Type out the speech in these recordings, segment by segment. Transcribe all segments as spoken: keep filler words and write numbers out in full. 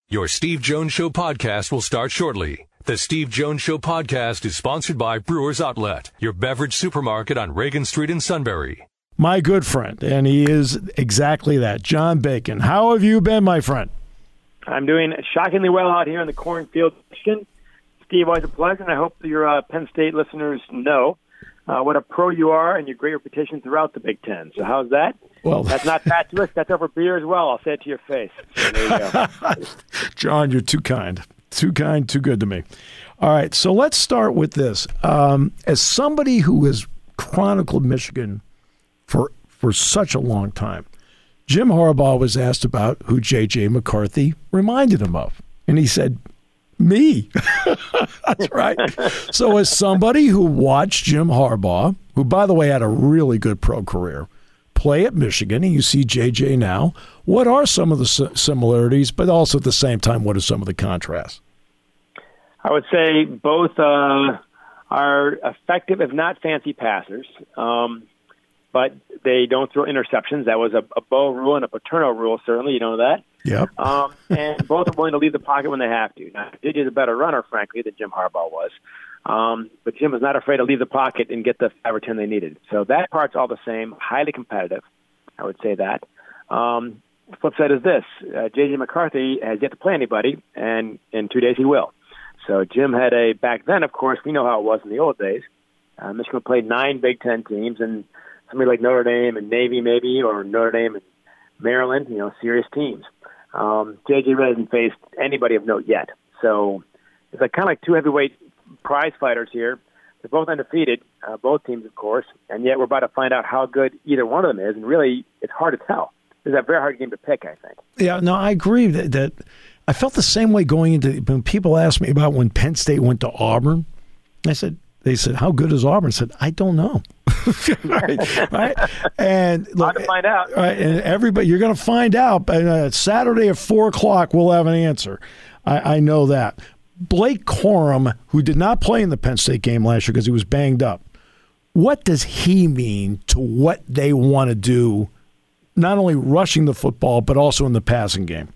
Your Steve Jones Show podcast will start shortly. The Steve Jones Show podcast is sponsored by Brewers Outlet, your beverage supermarket on Reagan Street in Sunbury. My good friend, and he is exactly that, John Bacon. How have you been, my friend? I'm doing shockingly well out here in the cornfield, Michigan. Steve, always a pleasure, and I hope that your uh, Penn State listeners know uh, what a pro you are and your great reputation throughout the Big Ten. So how's that? Well, that's not fatuous. That's over beer as well. I'll say it to your face. So there you go. John, you're too kind. Too kind, too good to me. All right, so let's start with this. Um, as somebody who has chronicled Michigan for for such a long time, Jim Harbaugh was asked about who J J. McCarthy reminded him of, and he said, me. That's right. So as somebody who watched Jim Harbaugh, who, by the way, had a really good pro career, play at Michigan, and you see J J now, what are some of the similarities, but also at the same time, what are some of the contrasts? I would say both uh, are effective, if not fancy passers, um, but they don't throw interceptions. That was a, a Bo rule and a Paterno rule, certainly. You know that. Yep. Um, and both are willing to leave the pocket when they have to. Now, J J's a better runner, frankly, than Jim Harbaugh was. Um, but Jim was not afraid to leave the pocket and get the five or ten they needed. So that part's all the same, highly competitive. I would say that. Um, the flip side is this. Uh, J J. McCarthy has yet to play anybody, and in two days he will. So Jim had a, back then, of course, we know how it was in the old days. Uh, Michigan played nine Big Ten teams, and somebody like Notre Dame and Navy maybe, or Notre Dame and Maryland, you know, serious teams. Um, J J really hasn't faced anybody of note yet. So it's like kind of like two heavyweight prize fighters here. They're both undefeated, uh, both teams, of course, and yet we're about to find out how good either one of them is, and really it's hard to tell. It's a very hard game to pick, I think. Yeah, no, I agree that, that I felt the same way going into when people asked me about when Penn State went to Auburn. I said, they said, how good is Auburn? I said, I don't know. right, right? And look, hard to find out. Right, and everybody, you're going to find out. Uh, Saturday at four o'clock, we'll have an answer. I, I know that. Blake Corum, who did not play in the Penn State game last year because he was banged up, what does he mean to what they want to do, not only rushing the football, but also in the passing game?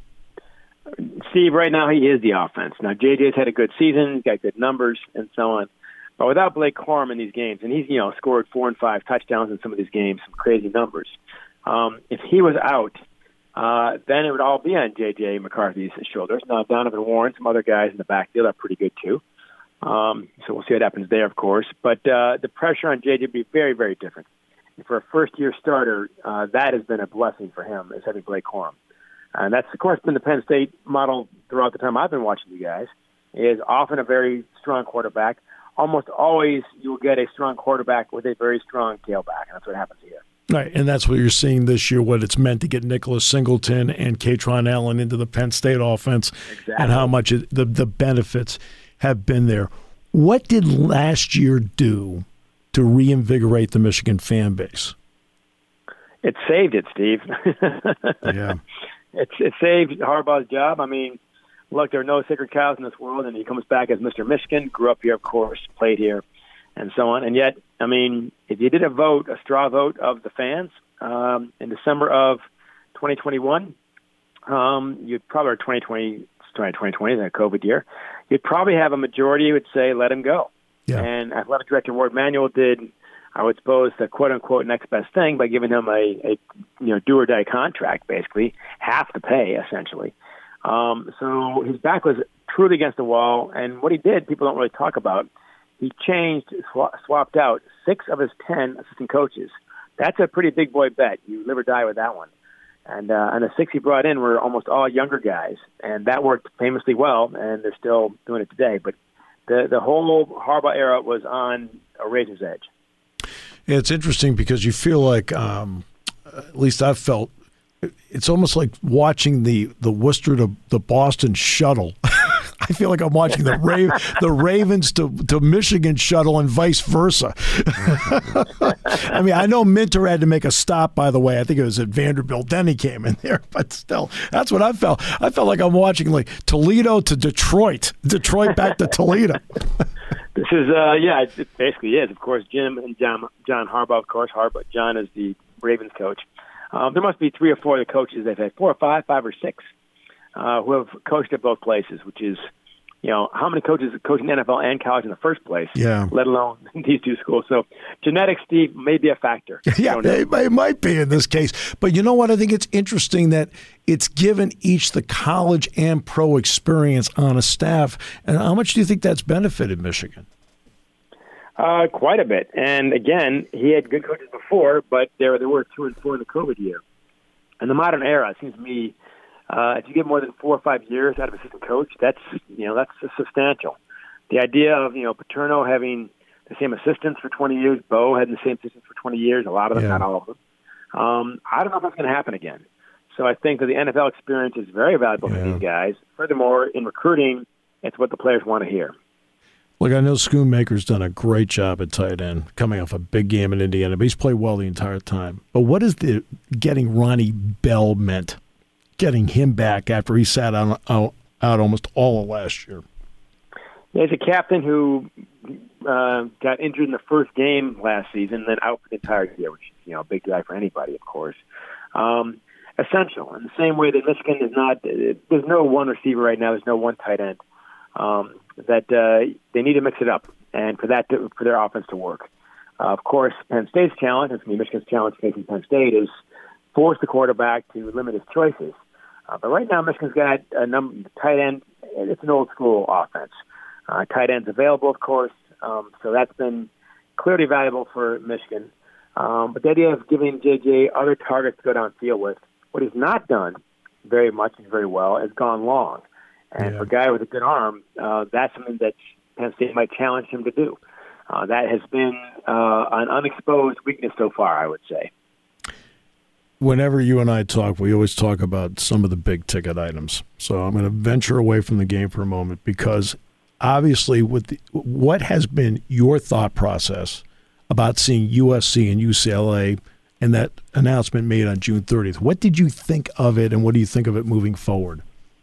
Steve, right now he is the offense. Now, J J's had a good season, he's got good numbers, and so on. But without Blake Corum in these games, and he's, you know, scored four and five touchdowns in some of these games, some crazy numbers. Um, if he was out, uh, then it would all be on J J. McCarthy's shoulders. Now, Donovan Warren, some other guys in the backfield are pretty good too. Um, so we'll see what happens there, of course. But uh, the pressure on J J would be very, very different. And for a first-year starter, uh, that has been a blessing for him, is having Blake Corum. And that's, of course, been the Penn State model throughout the time I've been watching you guys, is often a very strong quarterback. Almost always you will get a strong quarterback with a very strong tailback, and that's what happens here. Right, and that's what you're seeing this year, what it's meant to get Nicholas Singleton and Katron Allen into the Penn State offense, exactly. And how much it, the, the benefits have been there. What did last year do to reinvigorate the Michigan fan base? It saved it, Steve. Yeah. It's, it saved Harbaugh's job. I mean, look, there are no sacred cows in this world, and he comes back as Mister Michigan, grew up here, of course, played here, and so on. And yet, I mean, if you did a vote, a straw vote of the fans um, in December of twenty twenty-one, um, you'd probably, or twenty twenty, twenty twenty, the COVID year, you'd probably have a majority who would say, let him go. Yeah. And athletic director Ward Manuel did, I would suppose, the quote-unquote next best thing by giving him a, a you know, do-or-die contract, basically, half the pay, essentially. Um, so his back was truly against the wall, and what he did, people don't really talk about, he changed, sw- swapped out six of his ten assistant coaches. That's a pretty big boy bet. You live or die with that one. And, uh, and the six he brought in were almost all younger guys, and that worked famously well, and they're still doing it today. But the, the whole Harbaugh era was on a razor's edge. Yeah, it's interesting because you feel like, um, at least I've felt, it's almost like watching the, the Worcester to the Boston shuttle. I feel like I'm watching the Ra- the Ravens to, to Michigan shuttle and vice versa. I mean, I know Minter had to make a stop, by the way. I think it was at Vanderbilt. Then he came in there. But still, that's what I felt. I felt like I'm watching like Toledo to Detroit, Detroit back to Toledo. This is, uh, yeah, it, it basically is. Of course, Jim and John, John Harbaugh, of course. Harbaugh, John is the Ravens coach. Um, there must be three or four of the coaches they've had, four or five, five or six. uh, who have coached at both places, which is, you know, how many coaches coach in the N F L and college in the first place, yeah. let alone these two schools. So genetics, Steve, may be a factor. Yeah, it, it might be in this case. But you know what? I think it's interesting that it's given each the college and pro experience on a staff. And how much do you think that's benefited Michigan? Uh, quite a bit. And again, he had good coaches before, but there, there were two and four in the COVID year. In the modern era, it seems to me, Uh, if you get more than four or five years out of an assistant coach, that's you know that's substantial. The idea of you know Paterno having the same assistants for twenty years, Bo had the same assistants for twenty years, a lot of them, yeah. not all of them. Um, I don't know if that's going to happen again. So I think that the N F L experience is very valuable yeah. for these guys. Furthermore, in recruiting, it's what the players want to hear. Look, I know Schoonmaker's done a great job at tight end, coming off a big game in Indiana, but he's played well the entire time. But what is the getting Ronnie Bell meant? Getting him back after he sat on, out, out almost all of last year. Yeah, he's a captain who uh, got injured in the first game last season, then out for the entire year, which is you know a big guy for anybody, of course. Um, essential in the same way that Michigan is not. There's no one receiver right now. There's no one tight end. Um, that uh, they need to mix it up, and for that to, for their offense to work. Uh, of course, Penn State's challenge, and for me, Michigan's challenge facing Penn State is force the quarterback to limit his choices. Uh, but right now, Michigan's got a number tight end. It's an old school offense. Uh, tight ends available, of course. Um, so that's been clearly valuable for Michigan. Um, but the idea of giving J J other targets to go downfield with, what he's not done very much and very well is gone long. And yeah. for a guy with a good arm, uh, that's something that Penn State might challenge him to do. Uh, that has been uh, an unexposed weakness so far, I would say. Whenever you and I talk, we always talk about some of the big-ticket items. So I'm going to venture away from the game for a moment because obviously with the, what has been your thought process about seeing U S C and U C L A and that announcement made on June thirtieth? What did you think of it, and what do you think of it moving forward?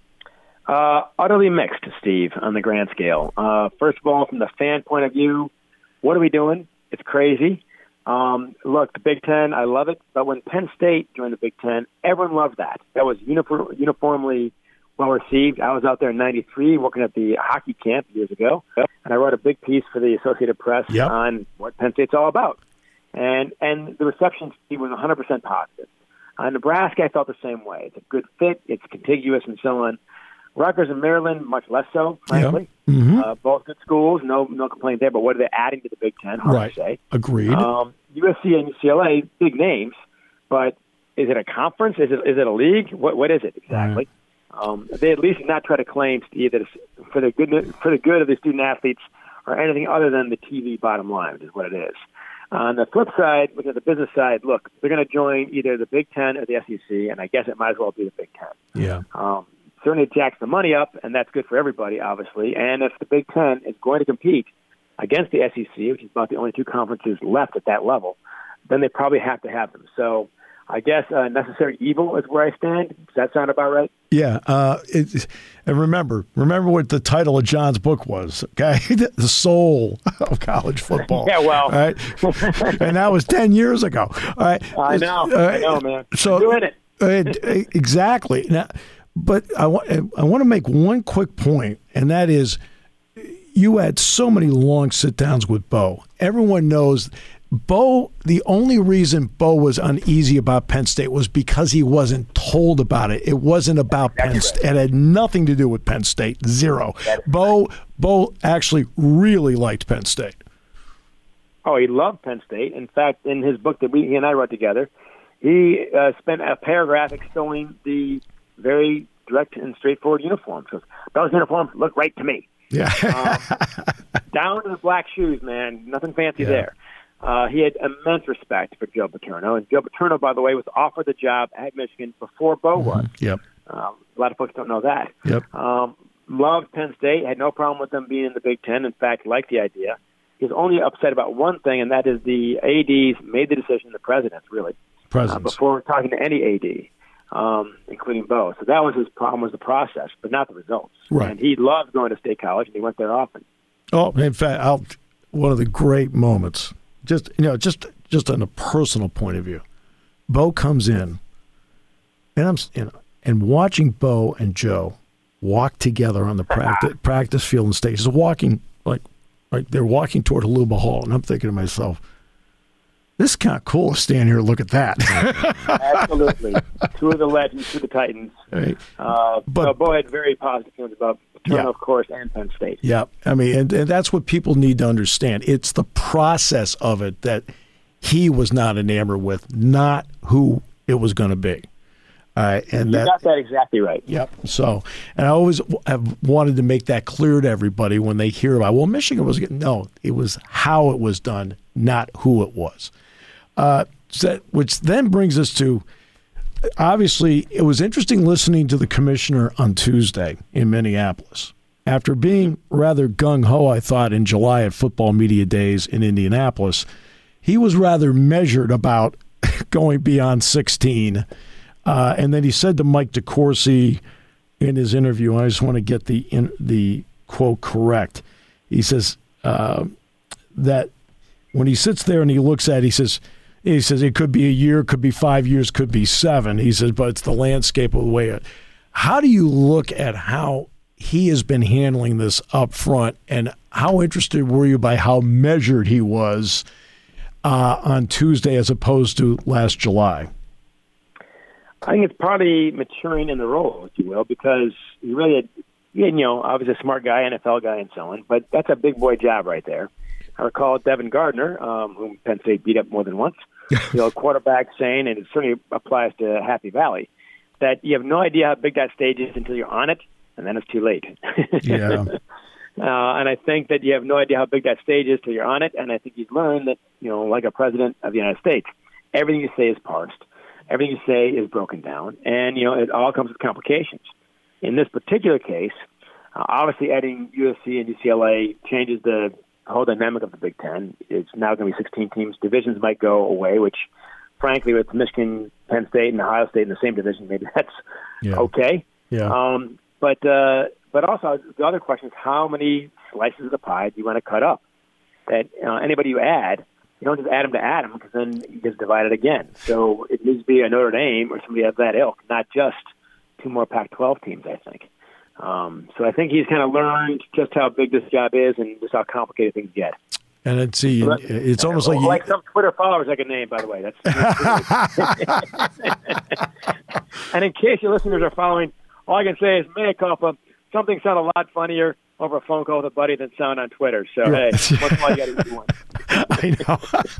Uh, utterly mixed, Steve, on the grand scale. Uh, first of all, from the fan point of view, what are we doing? It's crazy. Um, look, the Big Ten, I love it. But when Penn State joined the Big Ten, everyone loved that. That was uniform, uniformly well received. I was out there in ninety-three working at the hockey camp years ago, and I wrote a big piece for the Associated Press yep. on what Penn State's all about. And and the reception, Steve, was one hundred percent positive. Uh, Nebraska, I felt the same way. It's a good fit. It's contiguous and so on. Rutgers and Maryland, much less so, frankly. Yep. Mm-hmm. Uh, both good schools, no no complaint there. But what are they adding to the Big Ten? Hard right. to say. Agreed. Um, U S C and U C L A, big names, but is it a conference? Is it is it a league? What what is it exactly? Right. Um, they at least not try to claim, Steve, that it's for the good for the good of the student athletes or anything other than the T V bottom line, which is what it is. On the flip side, which is the business side, look, they're going to join either the Big Ten or the S E C, and I guess it might as well be the Big Ten. Yeah. Um, certainly jacks the money up, and that's good for everybody, obviously. And if the Big Ten is going to compete against the S E C, which is about the only two conferences left at that level, then they probably have to have them. So I guess uh, necessary evil is where I stand. Does that sound about right? Yeah. Uh, it, and remember, remember what the title of John's book was, okay? The soul of college football. Yeah, well. All right? And that was ten years ago. All right. I know. Uh, I know, man. So, I'm doing it. uh, exactly. Now, but I, wa- I want to make one quick point, and that is you had so many long sit-downs with Bo. Everyone knows Bo, the only reason Bo was uneasy about Penn State was because he wasn't told about it. It wasn't about Penn State. It had nothing to do with Penn State. Zero. Bo, Bo actually really liked Penn State. Oh, he loved Penn State. In fact, in his book that we, he and I wrote together, he uh, spent a paragraph extolling the very direct and straightforward uniforms. Because those uniforms look right to me. Yeah. um, down to the black shoes, man. Nothing fancy yeah. there. Uh, he had immense respect for Joe Paterno. And Joe Paterno, by the way, was offered the job at Michigan before Bo was. Mm-hmm. Yep. Um, a lot of folks don't know that. Yep. Um, loved Penn State, had no problem with them being in the Big Ten. In fact, liked the idea. He was only upset about one thing, and that is the A Ds made the decision, the presidents, really, presidents. Uh, before talking to any A D, um, including Bo. So that was his problem, was the process, but not the results. Right. And he loved going to State College, and he went there often. Oh, in fact, I'll, one of the great moments, just you know, just just on a personal point of view, Bo comes in, and I'm, you know, And watching Bo and Joe walk together on the practice practice field and stage, just walking like like they're walking toward Haluba Hall, and I'm thinking to myself, this is kind of cool to stand here and look at that. Absolutely. Two of the legends, two of the Titans. Right. Uh, but so Bo had very positive feelings about Paterno, yeah. of course, and Penn State. Yeah. I mean, and, and that's what people need to understand. It's the process of it that he was not enamored with, not who it was going to be. All right, and you that, got that exactly right. Yep. So, and I always have wanted to make that clear to everybody when they hear about, well, Michigan was getting, no, it was how it was done, not who it was. Uh, so, which then brings us to, obviously, it was interesting listening to the commissioner on Tuesday in Minneapolis. After being rather gung-ho, I thought, in July at Football Media Days in Indianapolis, he was rather measured about going beyond sixteen. Uh, and then he said to Mike DeCourcy in his interview, and I just want to get the in, the quote correct. He says uh, that when he sits there and he looks at it, he says, he says it could be a year, could be five years, could be seven. He says, but it's the landscape of the way it. How do you look at how he has been handling this up front, and how interested were you by how measured he was uh, on Tuesday as opposed to last July? I think it's probably maturing in the role, if you will, because he really had, you know, obviously a smart guy, N F L guy, and so on, but that's a big boy job right there. I recall Devin Gardner, um, whom Penn State beat up more than once, the old quarterback saying, and it certainly applies to Happy Valley, that you have no idea how big that stage is until you're on it, and then it's too late. Yeah. Uh, and I think that you have no idea how big that stage is till you're on it, and I think he's learned that, you know, like a president of the United States, everything you say is parsed. Everything you say is broken down, and, you know, it all comes with complications. In this particular case, uh, obviously adding U S C and U C L A changes the whole dynamic of the Big Ten. It's now going to be sixteen teams. Divisions might go away, which, frankly, with Michigan, Penn State, and Ohio State in the same division, maybe that's yeah. okay. Yeah. Um, but uh, but also, the other question is, how many slices of the pie do you want to cut up? That uh, anybody you add, you don't just add them to add them, because then you just divide it again. So it needs to be a Notre Dame or somebody of that ilk, not just two more Pac twelve teams, I think. Um, so I think he's kind of learned just how big this job is and just how complicated things get. And it's, see, so it's almost well, like... You, like some Twitter followers I can name, by the way. That's, that's And in case your listeners are following, all I can say is, mea culpa, something sounded a lot funnier over a phone call with a buddy than sound on Twitter. So, yeah. Hey, what's all you got to do one? I know.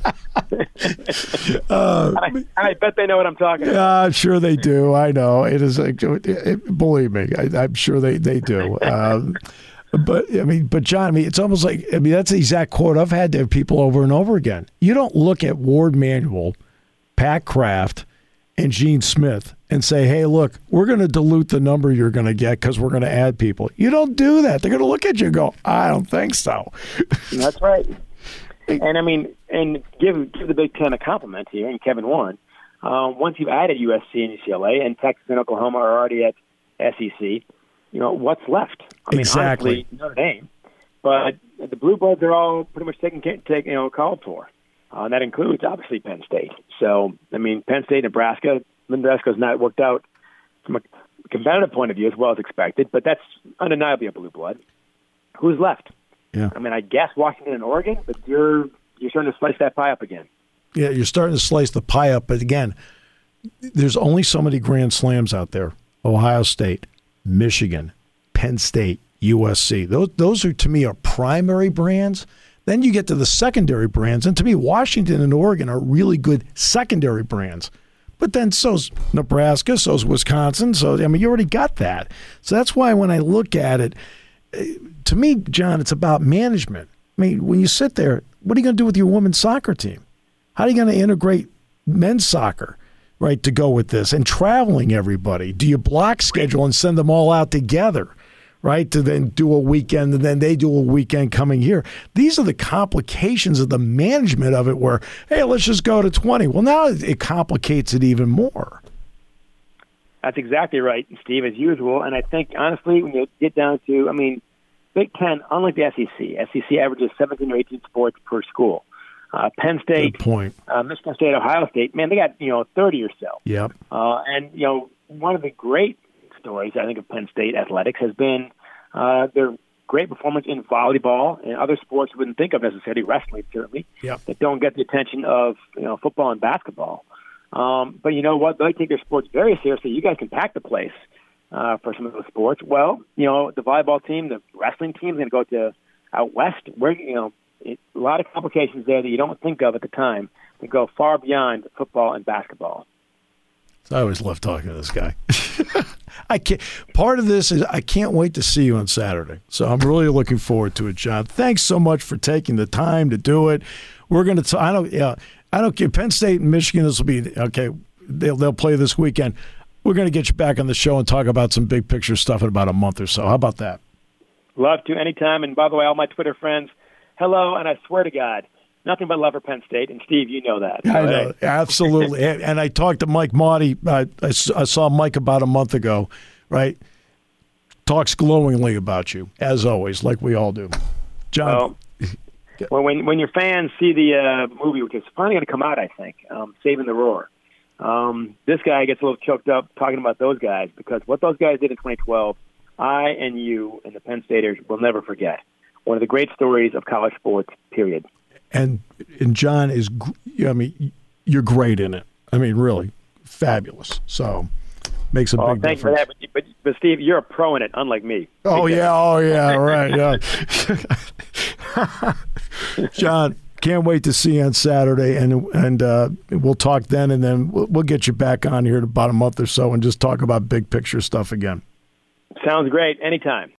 uh, and, I, and I bet they know what I'm talking about. Yeah, I'm sure they do. I know. It is. It, it, believe me, I, I'm sure they, they do. Um, but, I mean, but John, I mean, it's almost like, I mean, that's the exact quote I've had to people over and over again. You don't look at Ward Manuel, Pat Kraft, and Gene Smith and say, hey, look, we're going to dilute the number you're going to get because we're going to add people. You don't do that. They're going to look at you and go, I don't think so. That's right. And, I mean, and give give the Big Ten a compliment here, and Kevin Warren. Uh, once you've added U S C and U C L A, and Texas and Oklahoma are already at S E C, you know, what's left? I mean, exactly. Honestly, Notre Dame. But the Blue Bloods are all pretty much taken, take, you know, called for. Uh, and that includes, obviously, Penn State. So, I mean, Penn State, Nebraska, Nebraska's not worked out from a competitive point of view as well as expected, but that's undeniably a Blue Blood. Who's left? Yeah. I mean, I guess Washington and Oregon, but you're you're starting to slice that pie up again. Yeah, you're starting to slice the pie up. But again, there's only so many Grand Slams out there. Ohio State, Michigan, Penn State, U S C. Those, those are, to me, are primary brands. Then you get to the secondary brands. And to me, Washington and Oregon are really good secondary brands. But then so's Nebraska, so's Wisconsin. So, I mean, you already got that. So that's why when I look at it, to me, John, it's about management. I mean, when you sit there, what are you going to do with your women's soccer team? How are you going to integrate men's soccer, right, to go with this? And traveling everybody. Do you block schedule and send them all out together, right, to then do a weekend and then they do a weekend coming here? These are the complications of the management of it where, hey, let's just go to twenty. Well, now it complicates it even more. That's exactly right, Steve, as usual. And I think, honestly, when you get down to, I mean, Big Ten, unlike the S E C, S E C averages seventeen or eighteen sports per school. Uh, Penn State, Good point. Uh, Michigan State, Ohio State, man, they got, you know, thirty or so. Yep. Uh, and, you know, one of the great stories, I think, of Penn State athletics has been uh, their great performance in volleyball and other sports you wouldn't think of necessarily, wrestling certainly, yep. that don't get the attention of you know football and basketball. Um, but you know what? They take their sports very seriously. You guys can pack the place uh, for some of those sports. Well, you know, the volleyball team, the wrestling team is going to go to out west. Where you know, it, a lot of complications there that you don't think of at the time that go far beyond football and basketball. I always love talking to this guy. I can't. Part of this is I can't wait to see you on Saturday. So I'm really looking forward to it, John. Thanks so much for taking the time to do it. We're going to. I don't. Yeah. I don't care. Penn State and Michigan. This will be okay. They'll they'll play this weekend. We're going to get you back on the show and talk about some big picture stuff in about a month or so. How about that? Love to anytime. And by the way, all my Twitter friends, hello. And I swear to God, nothing but love for Penn State. And Steve, you know that. I know, right? Absolutely. and, and I talked to Mike Motti. I, I, I saw Mike about a month ago, right? Talks glowingly about you, as always, like we all do. John. Well, well when when your fans see the uh, movie, which is finally going to come out, I think, um, Saving the Roar, um, this guy gets a little choked up talking about those guys because what those guys did in twenty twelve, I and you and the Penn Staters will never forget. One of the great stories of college sports, period. And and John is, I mean, you're great in it. I mean, really fabulous. So makes a oh, big thank difference. You for that, but, but, but Steve, you're a pro in it, unlike me. Oh yeah, oh yeah, right, yeah. John, can't wait to see you on Saturday, and and uh, we'll talk then, and then we'll, we'll get you back on here in about a month or so, and just talk about big picture stuff again. Sounds great. Anytime.